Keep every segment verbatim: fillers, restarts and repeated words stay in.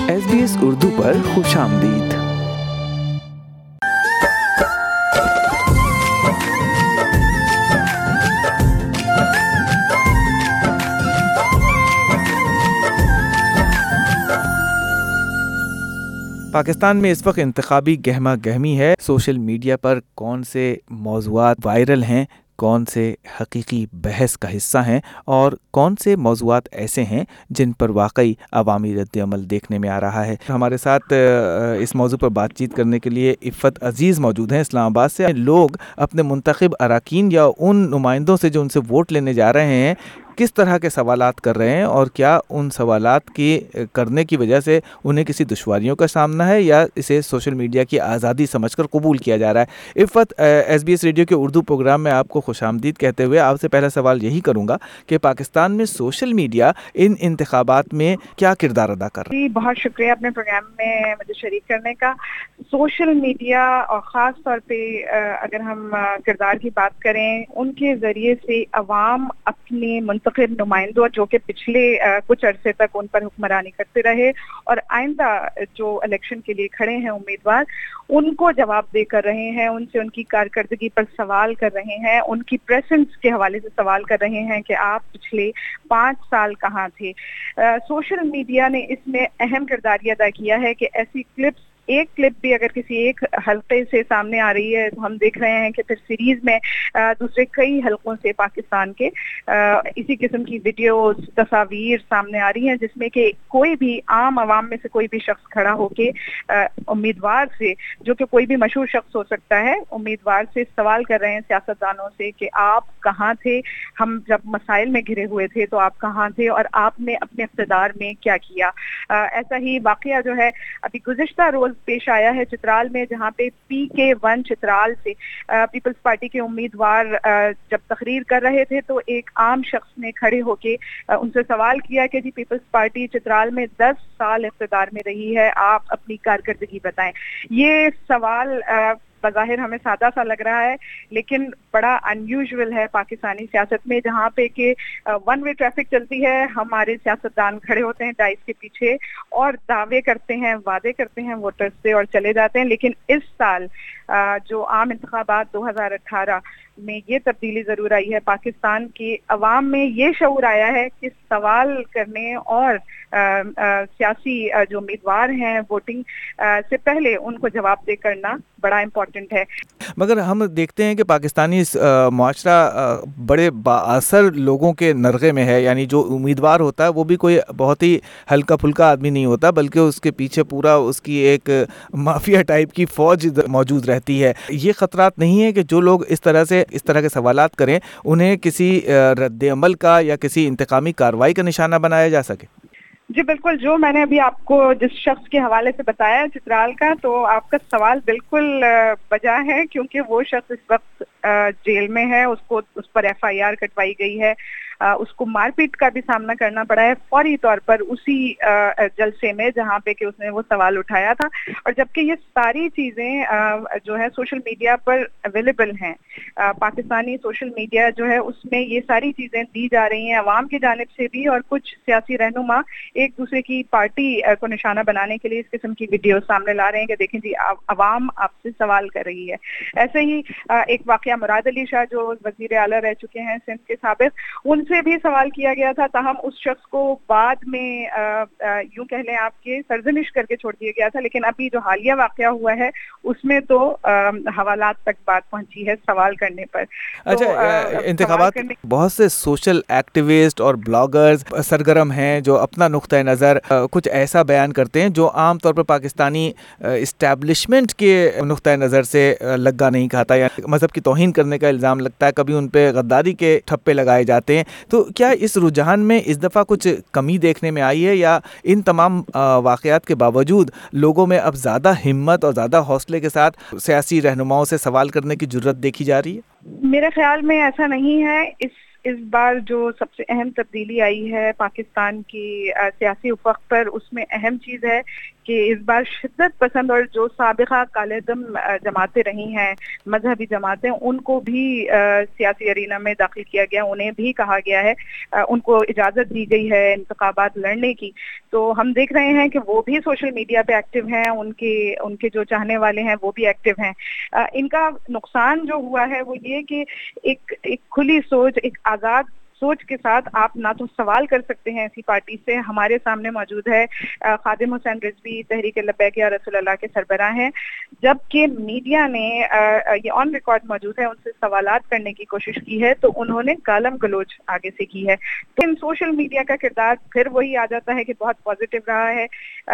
S B S Urdu پر خوش آمدید۔ پاکستان میں اس وقت انتخابی گہما گہمی ہے۔ سوشل میڈیا پر کون سے موضوعات وائرل ہیں، کون سے حقیقی بحث کا حصہ ہیں اور کون سے موضوعات ایسے ہیں جن پر واقعی عوامی رد عمل دیکھنے میں آ رہا ہے۔ ہمارے ساتھ اس موضوع پر بات چیت کرنے کے لیے عفت عزیز موجود ہیں اسلام آباد سے۔ لوگ اپنے منتخب اراکین یا ان نمائندوں سے جو ان سے ووٹ لینے جا رہے ہیں کس طرح کے سوالات کر رہے ہیں اور کیا ان سوالات کی کرنے کی وجہ سے انہیں کسی دشواریوں کا سامنا ہے یا اسے سوشل میڈیا کی آزادی سمجھ کر قبول کیا جا رہا ہے۔ Iffat, S B S radio کے اردو پروگرام میں آپ کو خوش آمدید کہتے ہوئے آپ سے پہلا سوال یہی کروں گا کہ پاکستان میں سوشل میڈیا ان انتخابات میں کیا کردار ادا کر رہا ہے؟ جی بہت شکریہ اپنے پروگرام میں مجھے شریک کرنے کا۔ سوشل میڈیا اور خاص طور پہ اگر ہم کردار کی بات کریں، ان کے ذریعے سے عوام اپنے منتخب نمائندوں جو کہ پچھلے کچھ عرصے تک ان پر حکمرانی کرتے رہے اور آئندہ جو الیکشن کے لیے کھڑے ہیں امیدوار، ان کو جواب دے کر رہے ہیں، ان سے ان کی کارکردگی پر سوال کر رہے ہیں، ان کی پریزنس کے حوالے سے سوال کر رہے ہیں کہ آپ پچھلے پانچ سال کہاں تھے۔ سوشل میڈیا نے اس میں اہم کردار یہ ادا کیا ہے کہ ایسی کلپس ایک کلپ بھی اگر کسی ایک حلقے سے سامنے آ رہی ہے تو ہم دیکھ رہے ہیں کہ پھر سیریز میں دوسرے کئی حلقوں سے پاکستان کے اسی قسم کی ویڈیوز، تصاویر سامنے آ رہی ہیں جس میں کہ کوئی بھی عام عوام میں سے کوئی بھی شخص کھڑا ہو کے امیدوار سے، جو کہ کوئی بھی مشہور شخص ہو سکتا ہے، امیدوار سے سوال کر رہے ہیں سیاستدانوں سے کہ آپ کہاں تھے، ہم جب مسائل میں گھرے ہوئے تھے تو آپ کہاں تھے اور آپ نے اپنے اقتدار میں کیا کیا۔ ایسا ہی واقعہ جو ہے ابھی گزشتہ روز پیش آیا ہے چترال میں، جہاں پہ پی کے ون چترال سے پیپلز پارٹی کے امیدوار جب تقریر کر رہے تھے تو ایک عام شخص نے کھڑے ہو کے ان سے سوال کیا کہ جی پیپلز پارٹی چترال میں دس سال اقتدار میں رہی ہے، آپ اپنی کارکردگی بتائیں۔ یہ سوال بظاہر ہمیں سادہ سا لگ رہا ہے لیکن بڑا ان یوزول ہے پاکستانی سیاست میں، جہاں پہ کہ ون وے ٹریفک چلتی ہے، ہمارے سیاستدان کھڑے ہوتے ہیں ڈائس کے پیچھے اور دعوے کرتے ہیں، وعدے کرتے ہیں ووٹرز سے اور چلے جاتے ہیں۔ لیکن اس سال جو عام انتخابات دو ہزار اٹھارہ میں یہ تبدیلی ضرور آئی ہے، پاکستان کی عوام میں یہ شعور آیا ہے کہ سوال کرنے اور سیاسی جو امیدوار ہیں ووٹنگ سے پہلے ان کو جواب دے کرنا بڑا امپورٹنٹ ہے۔ مگر ہم دیکھتے ہیں کہ پاکستانی معاشرہ بڑے بااثر لوگوں کے نرغے میں ہے، یعنی جو امیدوار ہوتا ہے وہ بھی کوئی بہت ہی ہلکا پھلکا آدمی نہیں ہوتا بلکہ اس کے پیچھے پورا اس کی ایک مافیا ٹائپ کی فوج موجود رہتی ہے۔ یہ خطرات نہیں ہے کہ جو لوگ اس طرح سے اس طرح کے سوالات کریں انہیں کسی رد عمل کا یا کسی انتقامی کارروائی کا نشانہ بنایا جا سکے؟ جی بالکل، جو میں نے ابھی آپ کو جس شخص کے حوالے سے بتایا چترال کا، تو آپ کا سوال بالکل بجا ہے کیونکہ وہ شخص اس وقت جیل میں ہے، اس کو اس پر ایف آئی آر کٹوائی گئی ہے، اس کو مار پیٹ کا بھی سامنا کرنا پڑا ہے فوری طور پر اسی جلسے میں جہاں پہ کہ اس نے وہ سوال اٹھایا تھا۔ اور جبکہ یہ ساری چیزیں جو ہے سوشل میڈیا پر اویلیبل ہیں، پاکستانی سوشل میڈیا جو ہے اس میں یہ ساری چیزیں دی جا رہی ہیں عوام کی جانب سے بھی، اور کچھ سیاسی رہنما ایک دوسرے کی پارٹی کو نشانہ بنانے کے لیے اس قسم کی ویڈیو سامنے لا رہے ہیں کہ دیکھیں جی عوام آپ سے سوال کر رہی ہے۔ ایسے ہی ایک واقعہ مراد علی شاہ جو وزیر اعلیٰ رہ چکے ہیں سندھ کے سابق، ان سے بھی سوال کیا گیا تھا، تاہم اس شخص کو بعد میں یوں کہہ لیں آپ کے سرزنش کر کے چھوڑ دیا گیا تھا۔ لیکن ابھی جو حالیہ واقعہ ہوا ہے اس میں تو حوالات تک بات پہنچی ہے سوال کرنے پر۔ اچھا، انتخابات بہت سے سوشل ایکٹیوسٹ اور بلاگرز سرگرم ہیں جو اپنا نقطۂ نظر کچھ ایسا بیان کرتے ہیں جو عام طور پر پاکستانی اسٹیبلشمنٹ کے نقطۂ نظر سے لگا نہیں کھاتا، یا مذہب کی توہین کرنے کا الزام لگتا ہے، کبھی ان پہ غداری کے ٹھپے لگائے جاتے ہیں۔ تو کیا اس رجحان میں اس دفعہ کچھ کمی دیکھنے میں آئی ہے یا ان تمام واقعات کے باوجود لوگوں میں اب زیادہ ہمت اور زیادہ حوصلے کے ساتھ سیاسی رہنماؤں سے سوال کرنے کی جرت دیکھی جا رہی ہے؟ میرے خیال میں ایسا نہیں ہے۔ اس اس بار جو سب سے اہم تبدیلی آئی ہے پاکستان کی سیاسی افق پر، اس میں اہم چیز ہے کہ اس بار شدت پسند اور جو سابقہ کالعدم جماعتیں رہی ہیں، مذہبی جماعتیں، ان کو بھی سیاسی ارینا میں داخل کیا گیا، انہیں بھی کہا گیا ہے، ان کو اجازت دی گئی ہے انتخابات لڑنے کی۔ تو ہم دیکھ رہے ہیں کہ وہ بھی سوشل میڈیا پہ ایکٹیو ہیں، ان کے ان کے جو چاہنے والے ہیں وہ بھی ایکٹیو ہیں۔ ان کا نقصان جو ہوا ہے وہ یہ کہ ایک ایک کھلی سوچ، ایک آزاد سوچ کے ساتھ آپ نہ تو سوال کر سکتے ہیں ایسی پارٹی سے۔ ہمارے سامنے موجود ہے خادم حسین رضوی، تحریک لبیک یا رسول اللہ کے سربراہ ہیں، جبکہ میڈیا نے یہ آن ریکارڈ موجود ہے ان سے سوالات کرنے کی کوشش کی ہے تو انہوں نے گالم گلوچ آگے سے کی ہے۔ لیکن سوشل میڈیا کا کردار پھر وہی آ جاتا ہے کہ بہت پازیٹیو رہا ہے۔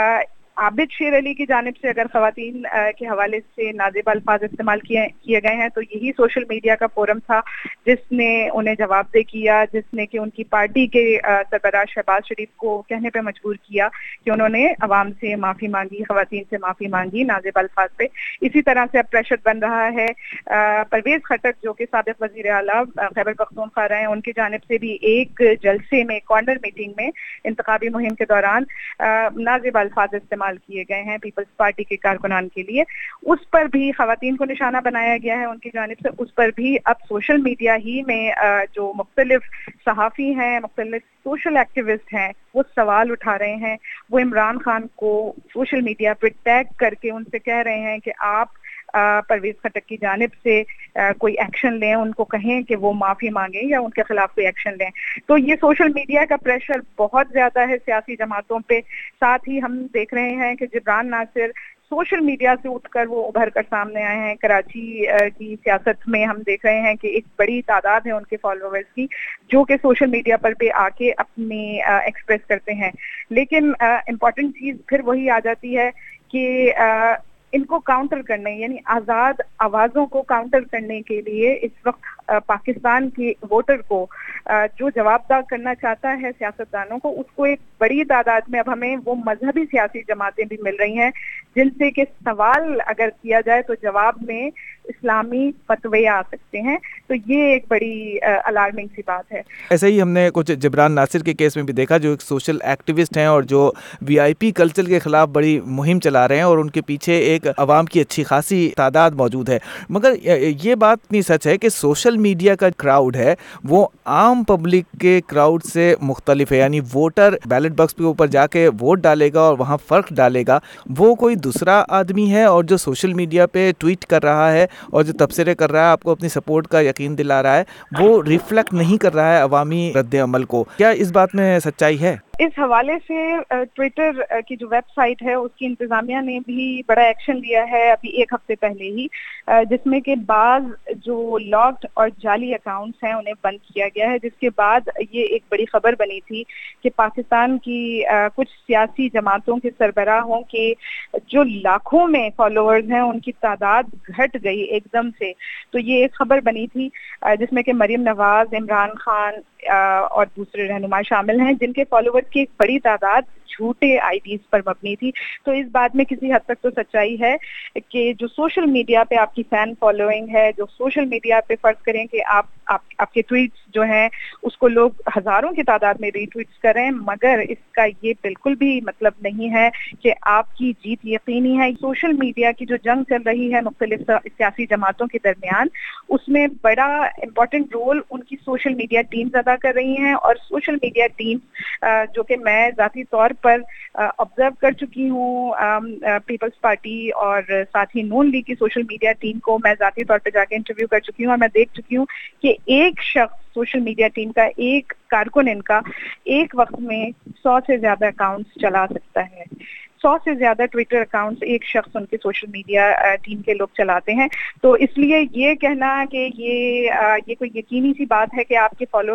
عابد شیر علی کی جانب سے اگر خواتین کے حوالے سے نازیبہ الفاظ استعمال کیے کیے گئے ہیں تو یہی سوشل میڈیا کا فورم تھا جس نے انہیں جواب دہ کیا، جس نے کہ ان کی پارٹی کے سربراہ شہباز شریف کو کہنے پہ مجبور کیا کہ انہوں نے عوام سے معافی مانگی، خواتین سے معافی مانگی نازیبہ الفاظ پہ۔ اسی طرح سے اب پریشر بن رہا ہے پرویز خٹک جو کہ سابق وزیر اعلیٰ خیبر پختونخوا رہے ہیں، ان کی جانب سے بھی ایک جلسے میں، کارنر میٹنگ میں انتخابی مہم کے دوران نازیبہ الفاظ استعمال کیے گئے ہیں پیپلز پارٹی کے کارکنان کے لیے۔ اس پر بھی خواتین کو نشانہ بنایا گیا ہے ان کی جانب سے۔ اس پر بھی اب سوشل میڈیا ہی میں جو مختلف صحافی ہیں، مختلف سوشل ایکٹیوسٹ ہیں، وہ سوال اٹھا رہے ہیں، وہ عمران خان کو سوشل میڈیا پہ ٹیگ کر کے ان سے کہہ رہے ہیں کہ آپ پرویز خٹک کی جانب سے کوئی ایکشن لیں، ان کو کہیں کہ وہ معافی مانگیں یا ان کے خلاف کوئی ایکشن لیں۔ تو یہ سوشل میڈیا کا پریشر بہت زیادہ ہے سیاسی جماعتوں پہ۔ ساتھ ہی ہم دیکھ رہے ہیں کہ جبران ناصر سوشل میڈیا سے اٹھ کر وہ ابھر کر سامنے آئے ہیں۔ کراچی کی سیاست میں ہم دیکھ رہے ہیں کہ ایک بڑی تعداد ہے ان کے فالوورز کی جو کہ سوشل میڈیا پر بھی آ کے اپنی ایکسپریس کرتے ہیں۔ لیکن امپورٹنٹ چیز پھر وہی آ جاتی ہے کہ ان کو کاؤنٹر کرنے، یعنی آزاد آوازوں کو کاؤنٹر کرنے کے لیے اس وقت پاکستان کے ووٹر کو جو جوابدہ کرنا چاہتا ہے سیاستدانوں کو، اس کو ایک بڑی تعداد میں اب ہمیں وہ مذہبی سیاسی جماعتیں بھی مل رہی ہیں جن سے کہ سوال اگر کیا جائے تو جواب میں اسلامی فتوے آ سکتے ہیں۔ تو یہ ایک بڑی الارمنگ سی بات ہے۔ ایسے ہی ہم نے کچھ جبران ناصر کے کیس میں بھی دیکھا جو ایک سوشل ایکٹیوسٹ ہیں اور جو وی آئی پی کلچر کے خلاف بڑی مہم چلا رہے ہیں اور ان کے پیچھے ایک عوام کی اچھی خاصی تعداد موجود ہے۔ مگر یہ بات اتنی سچ ہے کہ سوشل میڈیا کا کراؤڈ ہے وہ عام پبلک کے کراؤڈ سے مختلف ہے، یعنی ووٹر بیلٹ باکس کے اوپر جا کے ووٹ ڈالے گا اور وہاں فرق ڈالے گا، وہ کوئی دوسرا آدمی ہے، اور جو سوشل میڈیا پہ ٹویٹ کر رہا ہے اور جو تبصرے کر رہا ہے، آپ کو اپنی سپورٹ کا یقین دلا رہا ہے، وہ ریفلیکٹ نہیں کر رہا ہے عوامی رد عمل کو۔ کیا اس بات میں سچائی ہے؟ اس حوالے سے ٹویٹر کی جو ویب سائٹ ہے اس کی انتظامیہ نے بھی بڑا ایکشن لیا ہے ابھی ایک ہفتے پہلے ہی، جس میں کہ بعض جو لاکڈ اور جعلی اکاؤنٹس ہیں انہیں بند کیا گیا ہے، جس کے بعد یہ ایک بڑی خبر بنی تھی کہ پاکستان کی کچھ سیاسی جماعتوں کے سربراہوں کے جو لاکھوں میں فالوورز ہیں ان کی تعداد گھٹ گئی ایک دم سے۔ تو یہ ایک خبر بنی تھی جس میں کہ مریم نواز، عمران خان اور دوسرے رہنما شامل ہیں جن کے فالوور کی ایک بڑی تعداد جھوٹے آئی ڈیز پر مبنی تھی۔ تو اس بات میں کسی حد تک تو سچائی ہے کہ جو سوشل میڈیا پہ آپ کی فین فالوئنگ ہے، جو سوشل میڈیا پہ فرض کریں کہ آپ آپ آپ کے ٹویٹس جو ہیں اس کو لوگ ہزاروں کی تعداد میں ری ٹویٹس کر رہے ہیں، مگر اس کا یہ بالکل بھی مطلب نہیں ہے کہ آپ کی جیت یقینی ہے۔ سوشل میڈیا کی جو جنگ چل رہی ہے مختلف سیاسی جماعتوں کے درمیان، اس میں بڑا امپورٹنٹ رول ان کی سوشل میڈیا ٹیمز ادا کر رہی ہیں، اور سوشل میڈیا ٹیم جو کہ میں ذاتی طور پر آبزرو کر چکی ہوں، پیپلز پارٹی اور ساتھ ہی نون لیگ کی سوشل میڈیا ٹیم کو میں ذاتی طور پہ جا کے انٹرویو کر چکی ہوں، اور میں دیکھ چکی ہوں کہ ایک شخص سوشل میڈیا ٹیم کا، ایک کارکن ان کا ایک وقت میں سو سے زیادہ اکاؤنٹس چلا سکتا ہے۔ سو سے زیادہ ٹویٹر اکاؤنٹس ایک شخص ان کے سوشل میڈیا ٹیم کے لوگ چلاتے ہیں۔ تو اس لیے یہ کہنا کہ یہ یہ کوئی یقینی سی بات ہے کہ آپ کے فالوورز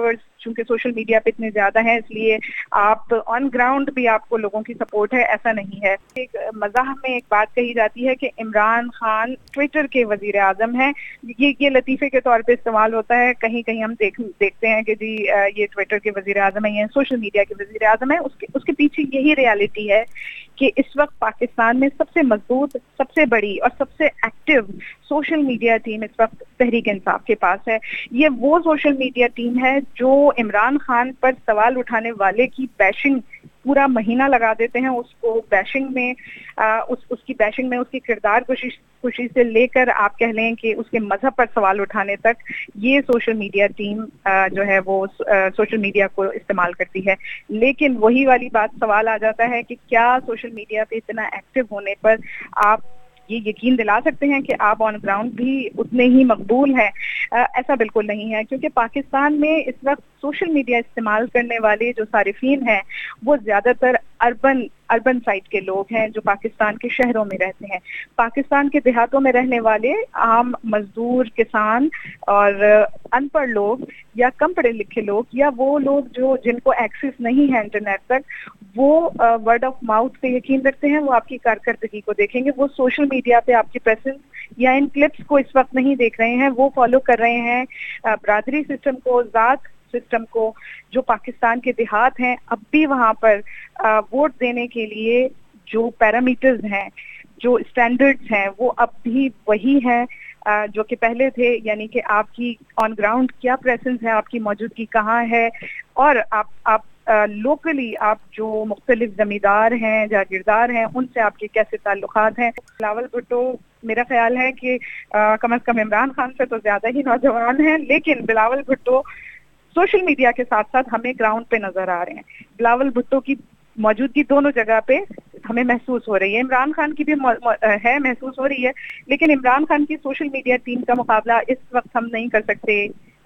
چونکہ سوشل میڈیا پہ اتنے زیادہ ہیں اس لیے آپ آن گراؤنڈ بھی آپ کو لوگوں کی سپورٹ ہے، ایسا نہیں ہے. ایک مزاح میں ایک بات کہی جاتی ہے کہ عمران خان ٹویٹر کے وزیر اعظم ہیں. یہ یہ لطیفے کے طور پہ استعمال ہوتا ہے، کہیں کہیں ہم دیکھ دیکھتے ہیں کہ جی یہ ٹویٹر کے وزیر اعظم ہیں، یہ سوشل میڈیا کے وزیر اعظم ہیں. اس کے اس کے پیچھے یہی ریالٹی ہے کہ اس وقت پاکستان میں سب سے مضبوط، سب سے بڑی اور سب سے ایکٹیو سوشل میڈیا ٹیم اس وقت تحریک انصاف کے پاس ہے. یہ وہ سوشل میڈیا ٹیم ہے جو عمران خان پر سوال اٹھانے والے کی بیشنگ پورا مہینہ لگا دیتے ہیں، اس کو بیشنگ میں اس اس کی بیشنگ میں اس کی کردار کشی خوشی سے لے کر آپ کہہ لیں کہ اس کے مذہب پر سوال اٹھانے تک یہ سوشل میڈیا ٹیم جو ہے وہ سوشل میڈیا کو استعمال کرتی ہے. لیکن وہی والی بات سوال آ جاتا ہے کہ کیا سوشل میڈیا پہ اتنا ایکٹیو ہونے پر آپ یہ یقین دلا سکتے ہیں کہ آپ آن گراؤنڈ بھی اتنے ہی مقبول ہیں؟ ایسا بالکل نہیں ہے، کیونکہ پاکستان میں اس وقت سوشل میڈیا استعمال کرنے والے جو صارفین ہیں وہ زیادہ تر اربن اربن سائٹ کے لوگ ہیں جو پاکستان کے شہروں میں رہتے ہیں. پاکستان کے دیہاتوں میں رہنے والے عام مزدور، کسان اور ان پڑھ لوگ یا کم پڑھے لکھے لوگ یا وہ لوگ جو جن کو ایکسس نہیں ہے انٹرنیٹ تک، وہ ورڈ آف ماؤتھ پہ یقین رکھتے ہیں. وہ آپ کی کارکردگی کو دیکھیں گے، وہ سوشل میڈیا پہ آپ کی پریزنس یا ان کلپس کو اس وقت نہیں دیکھ رہے ہیں، وہ فالو کر رہے ہیں برادری سسٹم کو، ذات سسٹم کو. جو پاکستان کے دیہات ہیں اب بھی وہاں پر ووٹ دینے کے لیے جو پیرامیٹرز ہیں، جو اسٹینڈرڈز ہیں، وہ اب بھی وہی ہیں جو کہ پہلے تھے. یعنی کہ آپ کی آن گراؤنڈ کیا پریزنس ہے، آپ کی موجودگی کہاں ہے، اور آپ آپ لوکلی آپ جو مختلف زمیندار ہیں، جاگیردار ہیں، ان سے آپ کے کیسے تعلقات ہیں. بلاول بھٹو میرا خیال ہے کہ کم از کم عمران خان سے تو زیادہ ہی نوجوان ہیں، لیکن بلاول بھٹو سوشل میڈیا کے ساتھ ساتھ ہمیں گراؤنڈ پہ نظر آ رہے ہیں. بلاول بھٹو کی موجودگی دونوں جگہ پہ ہمیں محسوس ہو رہی ہے. عمران خان کی بھی ہے، محسوس ہو رہی ہے، لیکن عمران خان کی سوشل میڈیا ٹیم کا مقابلہ اس وقت ہم نہیں کر سکتے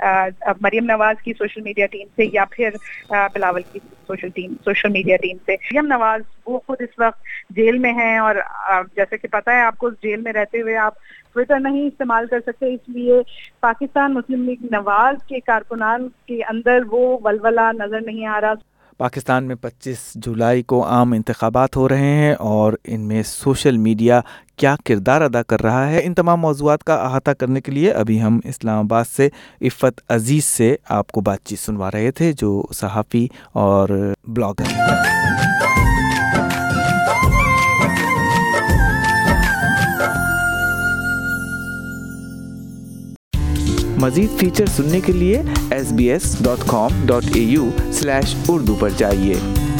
مریم نواز کی سوشل میڈیا ٹیم سے یا پھر بلاول کی social team social media team سے. مریم نواز وہ خود اس وقت جیل میں ہیں، اور جیسے کہ پتہ ہے آپ کو جیل میں رہتے ہوئے آپ ٹویٹر نہیں استعمال کر سکتے، اس لیے پاکستان مسلم لیگ نواز کے کارکنان کے اندر وہ ولولہ نظر نہیں آ رہا. پاکستان میں پچیس جولائی کو عام انتخابات ہو رہے ہیں اور ان میں سوشل میڈیا کیا کردار ادا کر رہا ہے، ان تمام موضوعات کا احاطہ کرنے کے لیے ابھی ہم اسلام آباد سے عفت عزیز سے آپ کو بات چیت سنوا رہے تھے، جو صحافی اور بلاگر ہیں. مزید فیچر سننے کے لیے S B S dot com dot A U slash Urdu پر جائیے.